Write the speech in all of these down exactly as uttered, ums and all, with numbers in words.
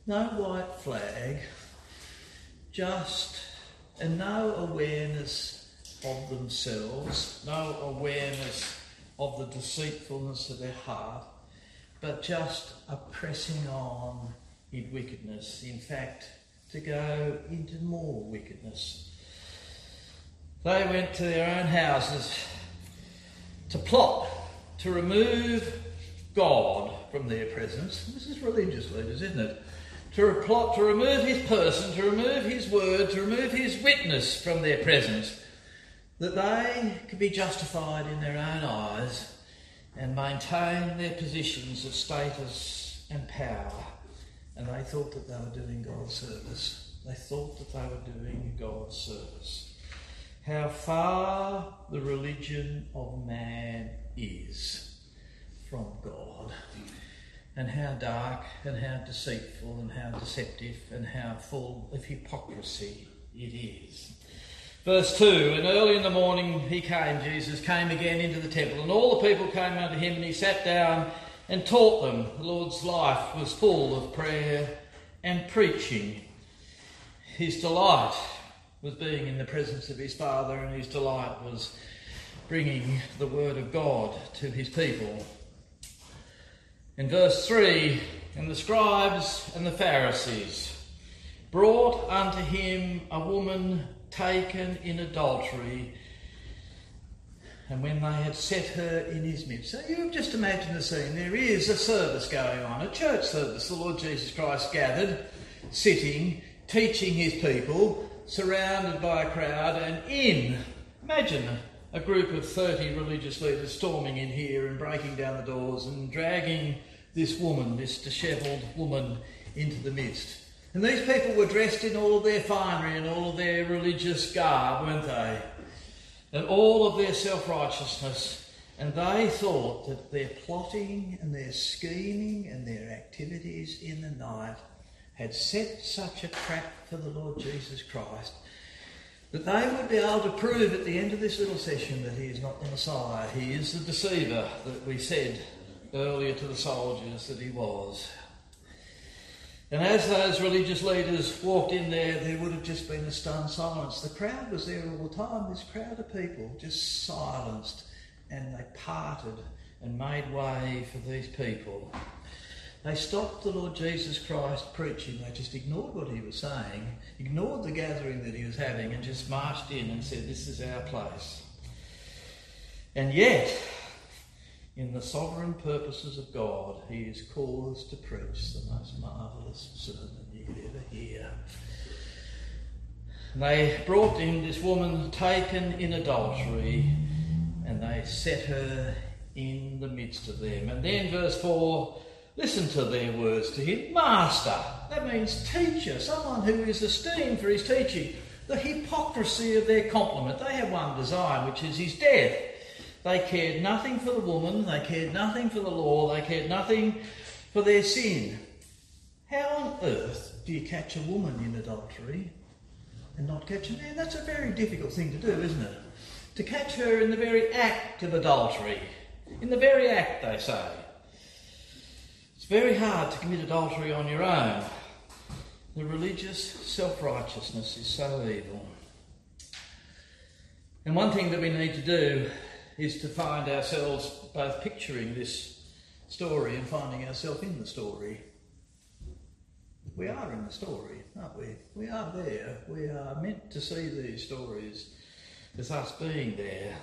no white flag, just and no awareness of themselves, no awareness of the deceitfulness of their heart, but just a pressing on in wickedness. In fact, to go into more wickedness. They went to their own houses to plot, to remove God from their presence. This is religious leaders, isn't it? To plot, to remove his person, to remove his word, to remove his witness from their presence, that they could be justified in their own eyes and maintain their positions of status and power. And they thought that they were doing God's service. They thought that they were doing God's service. How far the religion of man is from God, and how dark and how deceitful and how deceptive and how full of hypocrisy it is. Verse two, and early in the morning he came, Jesus came again into the temple, and all the people came unto him, and he sat down and taught them. The Lord's life was full of prayer and preaching. His delight was being in the presence of his Father, and his delight was bringing the word of God to his people. In verse three, and the scribes and the Pharisees brought unto him a woman taken in adultery, and when they had set her in his midst. So you just imagine the scene. There is a service going on, a church service. The Lord Jesus Christ gathered, sitting, teaching his people, surrounded by a crowd, and in, imagine a group of thirty religious leaders storming in here and breaking down the doors and dragging this woman, this dishevelled woman, into the midst. And these people were dressed in all of their finery and all of their religious garb, weren't they? And all of their self-righteousness. And they thought that their plotting and their scheming and their activities in the night had set such a trap for the Lord Jesus Christ that they would be able to prove at the end of this little session that he is not the Messiah. He is the deceiver that we said earlier to the soldiers that he was. And as those religious leaders walked in there, there would have just been a stunned silence. The crowd was there all the time, this crowd of people just silenced, and they parted and made way for these people. They stopped the Lord Jesus Christ preaching. They just ignored what he was saying, ignored the gathering that he was having, and just marched in and said, this is our place. And yet, in the sovereign purposes of God, he is caused to preach the most marvellous sermon you could ever hear. And they brought in this woman taken in adultery, and they set her in the midst of them. And then verse four, listen to their words to him. Master, that means teacher, someone who is esteemed for his teaching. The hypocrisy of their compliment. They have one design, which is his death. They cared nothing for the woman, they cared nothing for the law, they cared nothing for their sin. How on earth do you catch a woman in adultery and not catch a man? That's a very difficult thing to do, isn't it? To catch her in the very act of adultery. In the very act, they say. It's very hard to commit adultery on your own. The religious self-righteousness is so evil. And one thing that we need to do is to find ourselves both picturing this story and finding ourselves in the story. We are in the story, aren't we? We are there. We are meant to see these stories as us being there.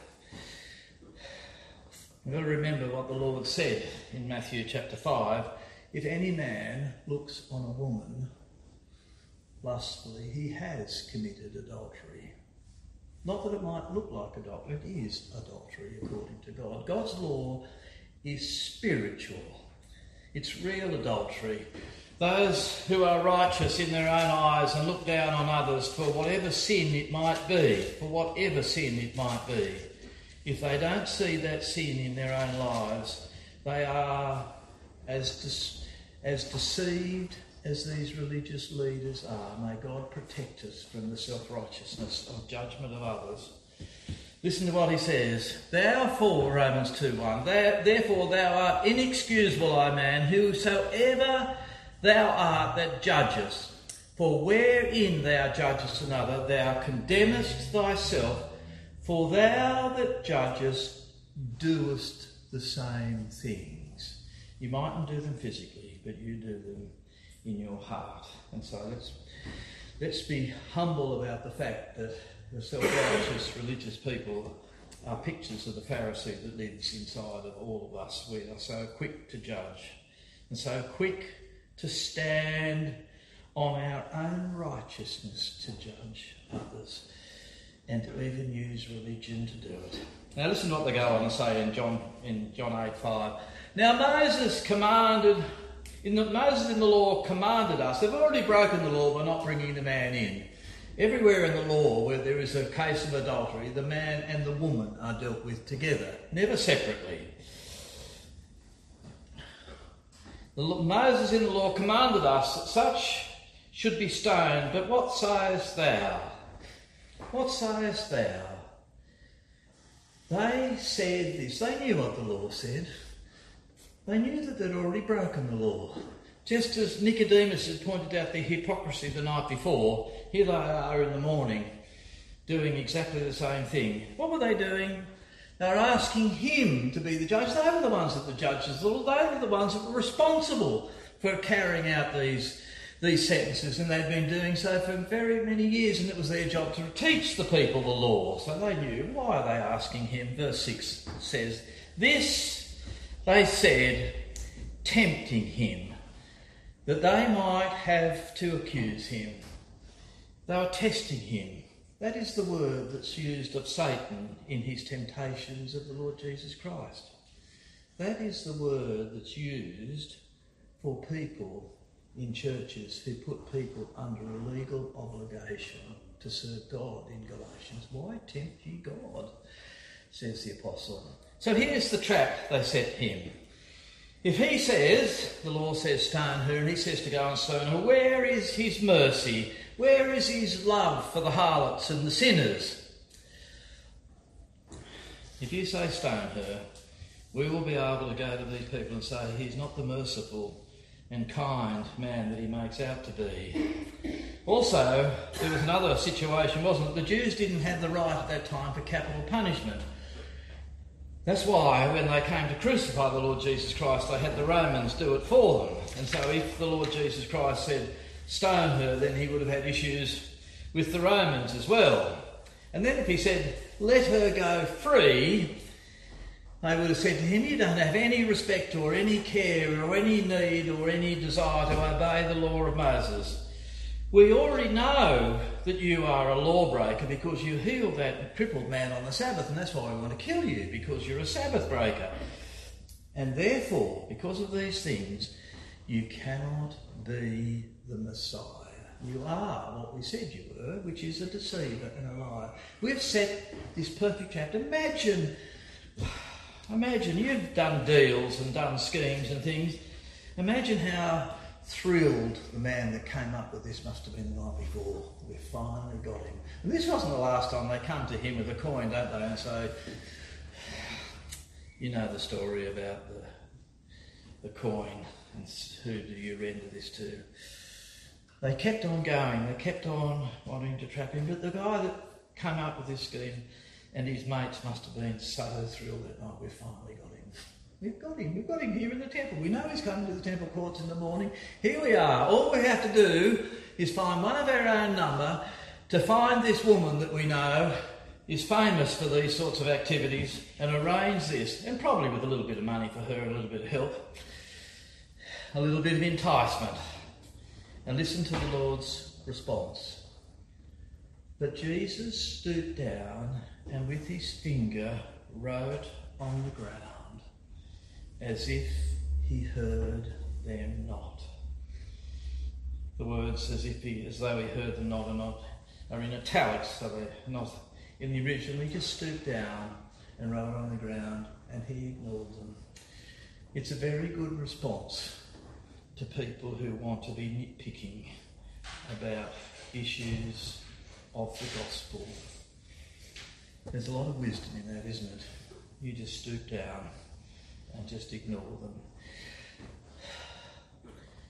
We've got to remember what the Lord said in Matthew chapter five. If any man looks on a woman lustfully, he has committed adultery. Not that it might look like adultery, it is adultery according to God. God's law is spiritual. It's real adultery. Those who are righteous in their own eyes and look down on others for whatever sin it might be, for whatever sin it might be, if they don't see that sin in their own lives, they are as de- as deceived as these religious leaders are. May God protect us from the self-righteousness of judgment of others. Listen to what he says. Therefore, Romans two one, therefore thou art inexcusable, O man, whosoever thou art that judgest. For wherein thou judgest another, thou condemnest thyself, for thou that judgest doest the same things. You mightn't do them physically, but you do them in your heart. And so let's let's be humble about the fact that the self-righteous religious people are pictures of the Pharisee that lives inside of all of us. We are so quick to judge and so quick to stand on our own righteousness to judge others and to even use religion to do it. Now listen to what they go on and say in John in John eight five. Now Moses commanded, in the, Moses in the law commanded us. They've already broken the law by not bringing the man in. Everywhere in the law where there is a case of adultery, the man and the woman are dealt with together, never separately. The, Moses in the law commanded us that such should be stoned, but what sayest thou? What sayest thou? They said this. They knew what the law said. They knew that they'd already broken the law. Just as Nicodemus had pointed out their hypocrisy the night before, here they are in the morning doing exactly the same thing. What were they doing? They were asking him to be the judge. They were the ones that the judges, they were the ones that were responsible for carrying out these, these sentences, and they'd been doing so for very many years, and it was their job to teach the people the law. So they knew. Why are they asking him? Verse six says, this they said, tempting him, that they might have to accuse him. They were testing him. That is the word that's used of Satan in his temptations of the Lord Jesus Christ. That is the word that's used for people in churches who put people under a legal obligation to serve God in Galatians. Why tempt ye God, says the apostle. So here's the trap they set him. If he says, the law says stone her, and he says to go and stone her, where is his mercy? Where is his love for the harlots and the sinners? If you say stone her, we will be able to go to these people and say he's not the merciful and kind man that he makes out to be. Also, there was another situation, wasn't it? The Jews didn't have the right at that time for capital punishment. That's why when they came to crucify the Lord Jesus Christ, they had the Romans do it for them. And so if the Lord Jesus Christ said, stone her, then he would have had issues with the Romans as well. And then if he said, let her go free, they would have said to him, you don't have any respect or any care or any need or any desire to obey the law of Moses. We already know that you are a lawbreaker because you healed that crippled man on the Sabbath, and that's why we want to kill you, because you're a Sabbath breaker. And therefore, because of these things, you cannot be the Messiah. You are what we said you were, which is a deceiver and a liar. We've set this perfect trap. Imagine, imagine you've done deals and done schemes and things. Imagine how thrilled the man that came up with this must have been the night before. We finally got him. And this wasn't the last time. They come to him with a coin, don't they, and say, you know the story about the the coin, and who do you render this to? They kept on going. They kept on wanting to trap him. But the guy that came up with this scheme and his mates must have been so thrilled that night, we finally got him. We've got him. We've got him here in the temple. We know he's coming to the temple courts in the morning. Here we are. All we have to do is find one of our own number to find this woman that we know is famous for these sorts of activities and arrange this, and probably with a little bit of money for her and a little bit of help, a little bit of enticement. And listen to the Lord's response. But Jesus stooped down and with his finger wrote on the ground, as if he heard them not. The words as if he, as though he heard them not, are not are in italics, so they're not in the original. He just stooped down and wrote on the ground, and he ignored them. It's a very good response to people who want to be nitpicking about issues of the gospel. There's a lot of wisdom in that, isn't it? You just stoop down and just ignore them.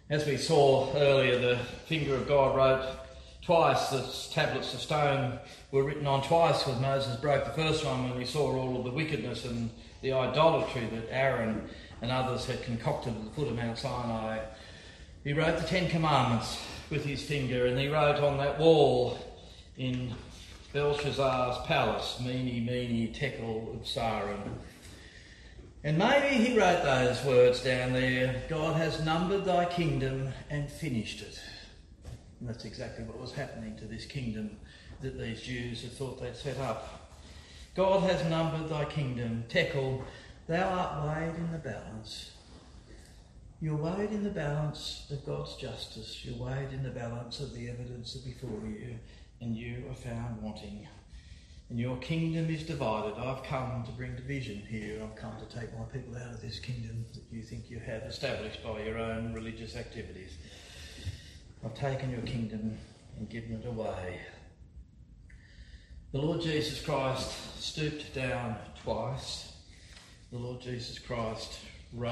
As we saw earlier, the finger of God wrote twice. The tablets of stone were written on twice because Moses broke the first one when he saw all of the wickedness and the idolatry that Aaron and others had concocted at the foot of Mount Sinai. He wrote the Ten Commandments with his finger, and he wrote on that wall in Belshazzar's palace, Mene, Mene, Tekel, Upsarim. And maybe he wrote those words down there, God has numbered thy kingdom and finished it. And that's exactly what was happening to this kingdom that these Jews had thought they'd set up. God has numbered thy kingdom. Tekel, thou art weighed in the balance. You're weighed in the balance of God's justice. You're weighed in the balance of the evidence before you, and you are found wanting. And your kingdom is divided. I've come to bring division here. I've come to take my people out of this kingdom that you think you have established by your own religious activities. I've taken your kingdom and given it away. The Lord Jesus Christ stooped down twice. The Lord Jesus Christ wrote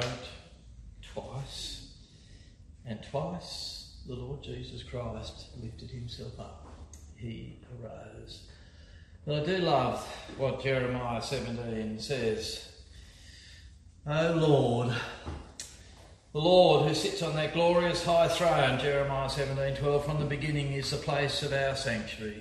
twice. And twice the Lord Jesus Christ lifted himself up. He arose. But I do love what Jeremiah seventeen says. O Lord, the Lord who sits on that glorious high throne, Jeremiah seventeen twelve, from the beginning is the place of our sanctuary.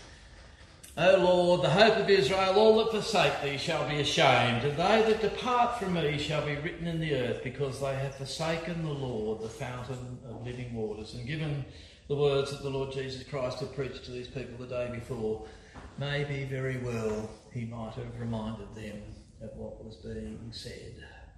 O Lord, the hope of Israel, all that forsake thee shall be ashamed, and they that depart from me shall be written in the earth, because they have forsaken the Lord, the fountain of living waters. And given the words that the Lord Jesus Christ had preached to these people the day before, maybe very well he might have reminded them of what was being said.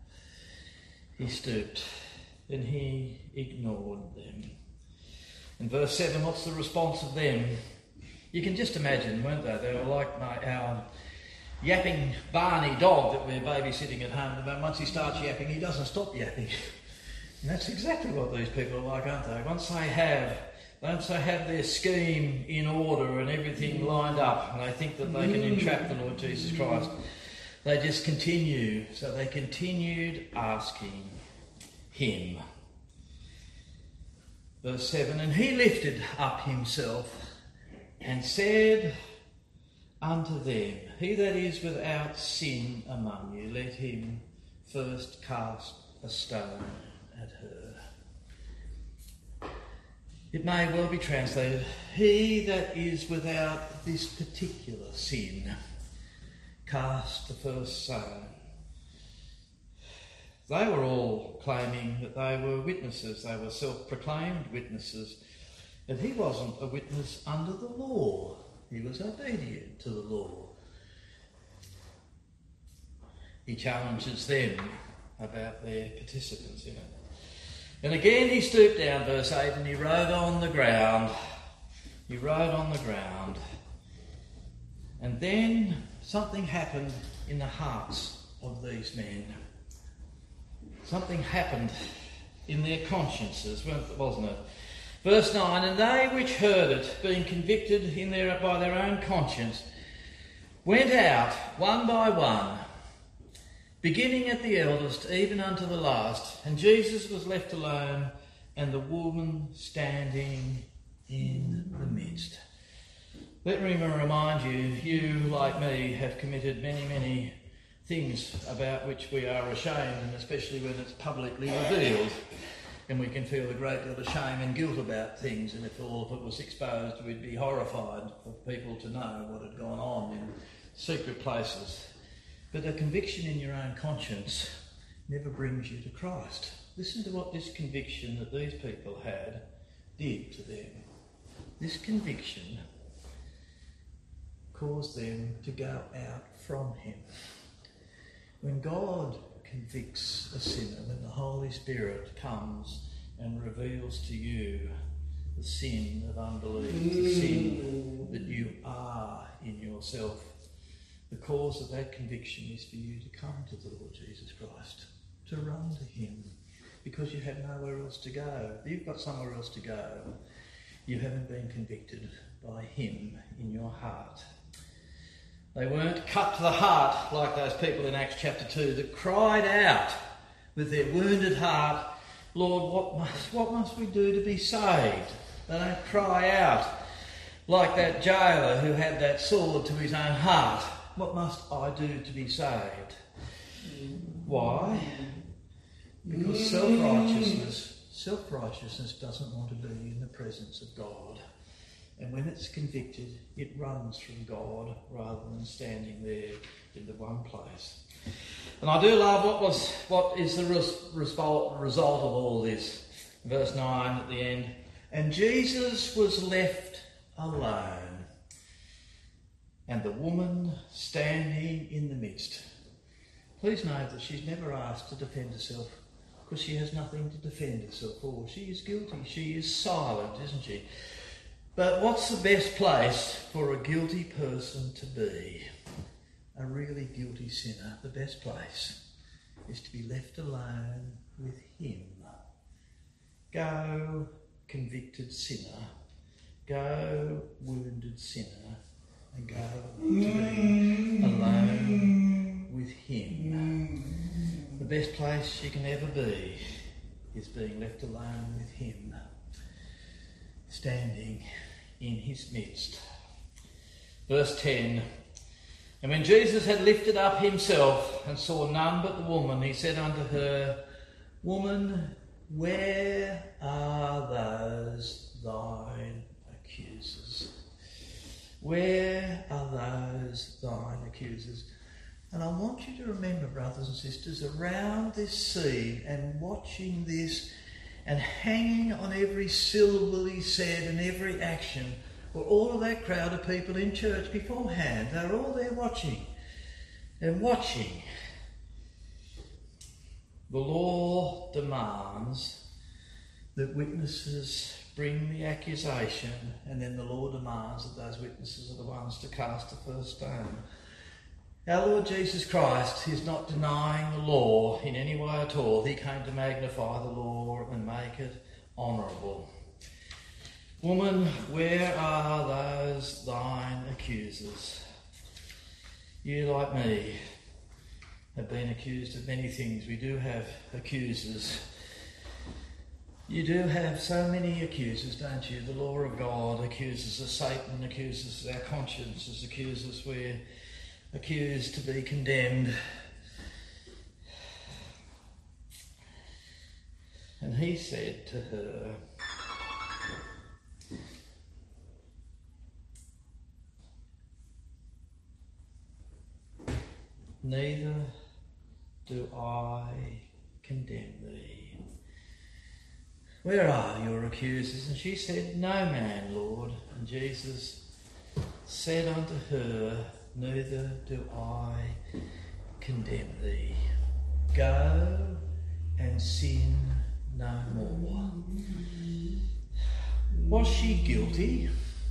He stooped and he ignored them. In verse seven, what's the response of them? You can just imagine, weren't they? They were like my, our yapping Barney dog that we're babysitting at home. But once he starts yapping, he doesn't stop yapping. And that's exactly what these people are like, aren't they? Once they have, once they have their scheme in order and everything lined up, and they think that they can entrap the Lord Jesus Christ, they just continue. So they continued asking him. Verse seven, and he lifted up himself and said unto them, he that is without sin among you, let him first cast a stone at her. It may well be translated, he that is without this particular sin, cast the first stone. They were all claiming that they were witnesses. They were self-proclaimed witnesses. But he wasn't a witness under the law. He was obedient to the law. He challenges them about their participants in it. And again he stooped down, verse eight, and he wrote on the ground. He wrote on the ground. And then something happened in the hearts of these men. Something happened in their consciences, wasn't it? Verse nine, and they which heard it, being convicted in their, by their own conscience, went out one by one, beginning at the eldest, even unto the last. And Jesus was left alone, and the woman standing in the midst. Let me remind you, you, like me, have committed many, many things about which we are ashamed, and especially when it's publicly revealed. And we can feel a great deal of shame and guilt about things, and if all of it was exposed, we'd be horrified for people to know what had gone on in secret places. But a conviction in your own conscience never brings you to Christ. Listen to what this conviction that these people had did to them. This conviction caused them to go out from him. When God convicts a sinner, when the Holy Spirit comes and reveals to you the sin of unbelief, the sin that you are in yourself, the cause of that conviction is for you to come to the Lord Jesus Christ, to run to him, because you have nowhere else to go. You've got somewhere else to go. You haven't been convicted by him in your heart. They weren't cut to the heart like those people in Acts chapter two that cried out with their wounded heart Lord, what must, what must we do to be saved? They don't cry out like that jailer who had that sword to his own heart. What must I do to be saved? Why? Because self-righteousness, self-righteousness doesn't want to be in the presence of God. And when it's convicted, it runs from God rather than standing there in the one place. And I do love what was what is the res, result, result of all this. Verse nine at the end. And Jesus was left alone, and the woman standing in the midst. Please note that she's never asked to defend herself, because she has nothing to defend herself for. She is guilty. She is silent, isn't she? But what's the best place for a guilty person to be? A really guilty sinner. The best place is to be left alone with him. Go, convicted sinner. Go, wounded sinner. And go to be alone with him. The best place you can ever be is being left alone with him, standing in his midst. Verse ten. And when Jesus had lifted up himself and saw none but the woman, he said unto her, Woman, where are those thine accusers? Where are those thine accusers? And I want you to remember, brothers and sisters, around this scene and watching this and hanging on every syllable he said and every action were all of that crowd of people in church beforehand. They're all there watching and watching. The law demands that witnesses bring the accusation, and then the law demands that those witnesses are the ones to cast the first stone. Our Lord Jesus Christ is not denying the law in any way at all. He came to magnify the law and make it honourable. Woman, where are those thine accusers? You, like me, have been accused of many things. We do have accusers. You do have so many accusers, don't you? The law of God accuses us, Satan accuses us, our consciences accuse us, we're accused to be condemned. And he said to her, Neither do I condemn thee. Where are your accusers? And she said, No man, Lord. And Jesus said unto her, Neither do I condemn thee. Go and sin no more. Was she guilty?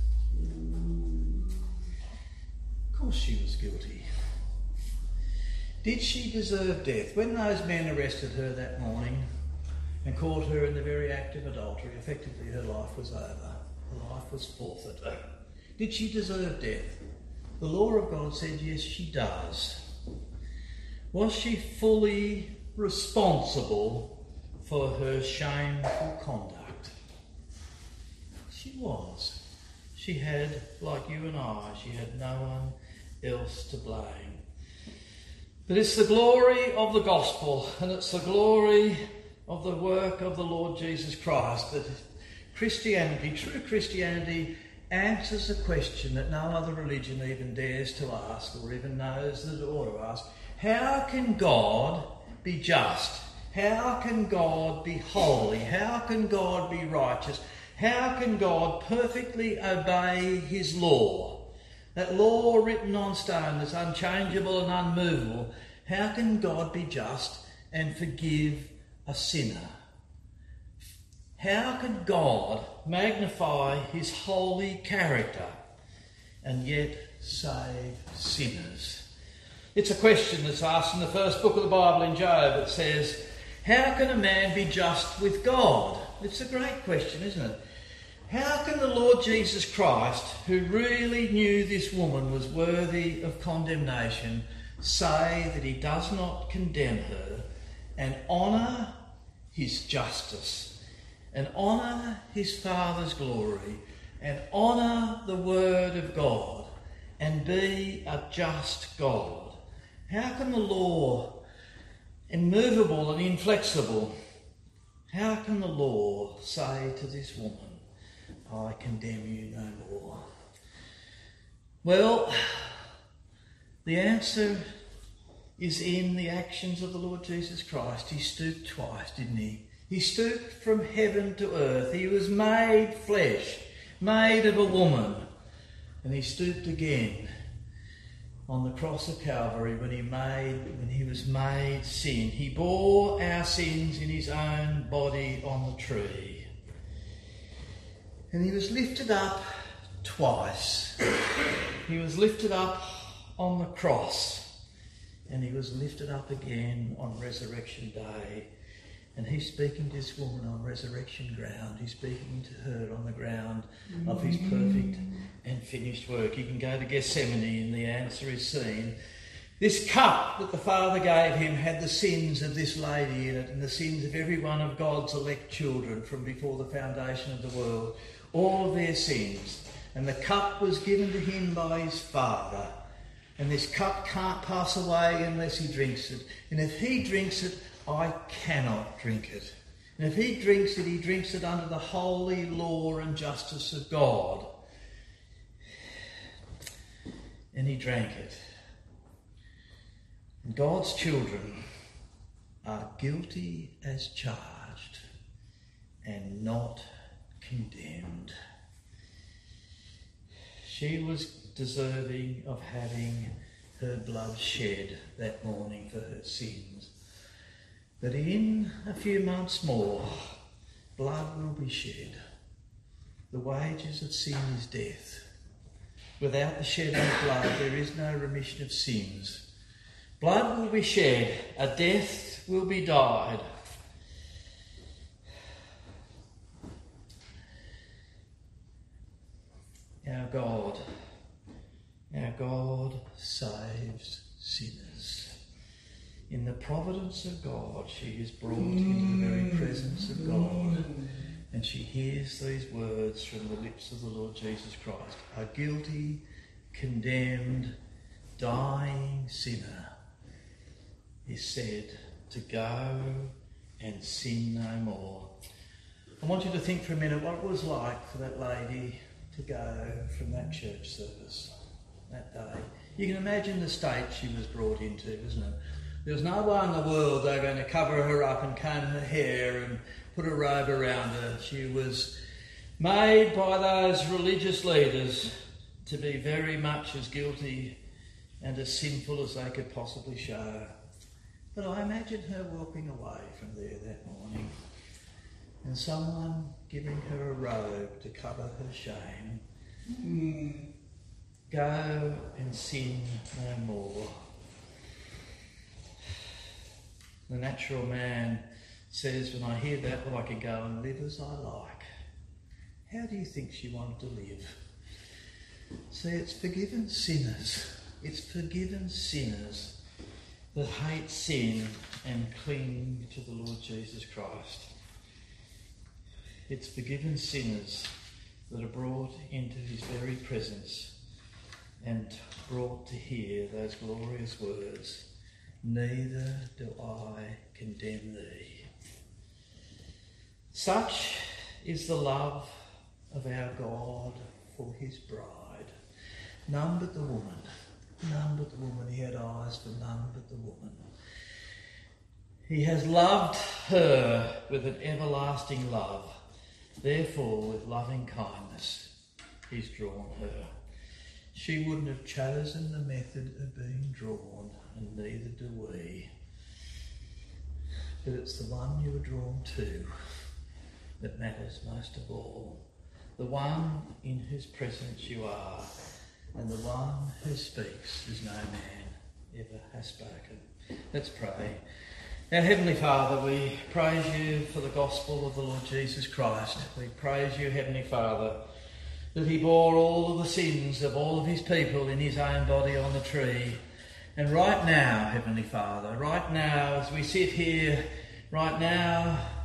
Of course she was guilty. Did she deserve death? When those men arrested her that morning and caught her in the very act of adultery, effectively her life was over. Her life was forfeited. Did she deserve death? The law of God said yes, she does. Was she fully responsible for her shameful conduct? She was. She had, like you and I, she had no one else to blame. But it's the glory of the gospel, and it's the glory of the work of the Lord Jesus Christ that Christianity, true Christianity, answers a question that no other religion even dares to ask or even knows that it ought to ask. How can God be just? How can God be holy? How can God be righteous? How can God perfectly obey his law? That law written on stone that's unchangeable and unmovable. How can God be just and forgive a sinner? How can God magnify his holy character and yet save sinners? It's a question that's asked in the first book of the Bible in Job. It says, how can a man be just with God? It's a great question, isn't it? How can the Lord Jesus Christ, who really knew this woman was worthy of condemnation, say that he does not condemn her and honour his justice and honour his Father's glory and honour the word of God and be a just God? How can the law, immovable and inflexible, how can the law say to this woman, I condemn you no more? Well, the answer is in the actions of the Lord Jesus Christ. He stooped twice, didn't he? He stooped from heaven to earth. He was made flesh, made of a woman. And he stooped again on the cross of Calvary when he made, when he was made sin. He bore our sins in his own body on the tree. And he was lifted up twice. He was lifted up on the cross. And he was lifted up again on Resurrection Day. And he's speaking to this woman on resurrection ground. He's speaking to her on the ground of his perfect and finished work. You can go to Gethsemane and the answer is seen. This cup that the Father gave him had the sins of this lady in it and the sins of every one of God's elect children from before the foundation of the world. All of their sins. And the cup was given to him by his Father. And this cup can't pass away unless he drinks it. And if he drinks it, I cannot drink it. And if he drinks it, he drinks it under the holy law and justice of God. And he drank it. And God's children are guilty as charged and not condemned. She was deserving of having her blood shed that morning for her sins. But in a few months more, blood will be shed. The wages of sin is death. Without the shedding of blood, there is no remission of sins. Blood will be shed, a death will be died. Our God, our God saves sinners. In the providence of God, she is brought into the very presence of God, and she hears these words from the lips of the Lord Jesus Christ. A guilty, condemned, dying sinner is said to go and sin no more. I want you to think for a minute what it was like for that lady to go from that church service that day. You can imagine the state she was brought into, isn't it? There was no way in the world they were going to cover her up and comb her hair and put a robe around her. She was made by those religious leaders to be very much as guilty and as sinful as they could possibly show. But I imagine her walking away from there that morning and someone giving her a robe to cover her shame. Mm. Go and sin no more. The natural man says, when I hear that, well, I can go and live as I like. How do you think she wanted to live? See, it's forgiven sinners. It's forgiven sinners that hate sin and cling to the Lord Jesus Christ. It's forgiven sinners that are brought into his very presence and brought to hear those glorious words, neither do I condemn thee. Such is the love of our God for his bride. None but the woman. None but the woman. He had eyes for none but the woman. He has loved her with an everlasting love. Therefore, with loving kindness, he's drawn her. She wouldn't have chosen the method of being drawn, and neither do we. But it's the one you were drawn to that matters most of all. The one in whose presence you are, and the one who speaks as no man ever has spoken. Let's pray. Our Heavenly Father, we praise you for the gospel of the Lord Jesus Christ. We praise you, Heavenly Father, that he bore all of the sins of all of his people in his own body on the tree. And right now, Heavenly Father, right now as we sit here, right now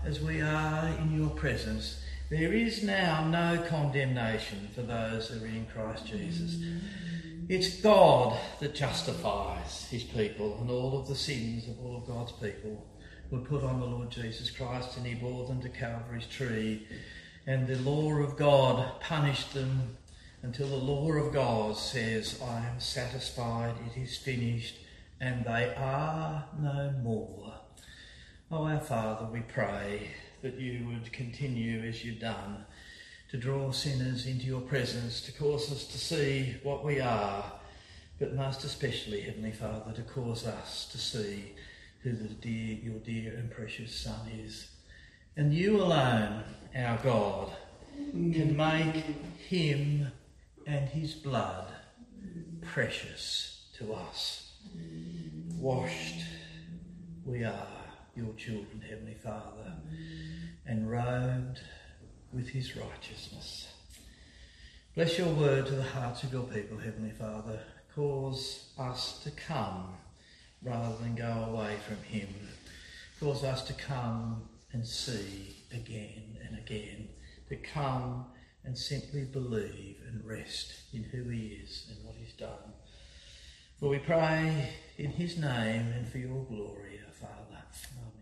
as we are in your presence, there is now no condemnation for those who are in Christ Jesus. It's God that justifies his people, and all of the sins of all of God's people were put on the Lord Jesus Christ, and he bore them to Calvary's tree. And the law of God punished them until the law of God says, I am satisfied, it is finished, and they are no more. Oh, our Father, we pray that you would continue as you've done to draw sinners into your presence, to cause us to see what we are, but most especially, Heavenly Father, to cause us to see who the dear, your dear and precious Son is. And you alone, our God, can make him and his blood precious to us. Washed we are, your children, Heavenly Father, and robed with his righteousness. Bless your word to the hearts of your people, Heavenly Father. Cause us to come rather than go away from him. Cause us to come and see again and again, to come and simply believe and rest in who he is and what he's done. For we pray in his name and for your glory, our Father. Amen.